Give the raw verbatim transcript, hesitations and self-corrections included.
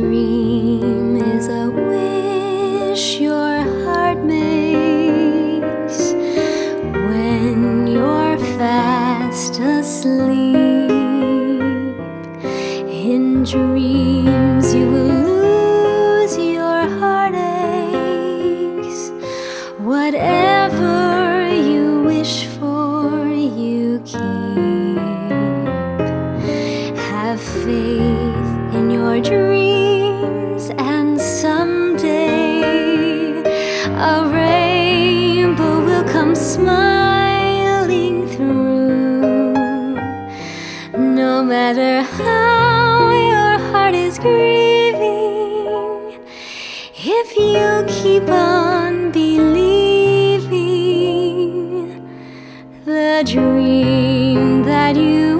dream is a wish your heart makes when you're fast asleep. In dreams you will lose your heartaches. Whatever you wish for, you keep. Have faith in your dreams, and someday a rainbow will come smiling through. No matter how your heart is grieving, if you keep on believing, the dream that you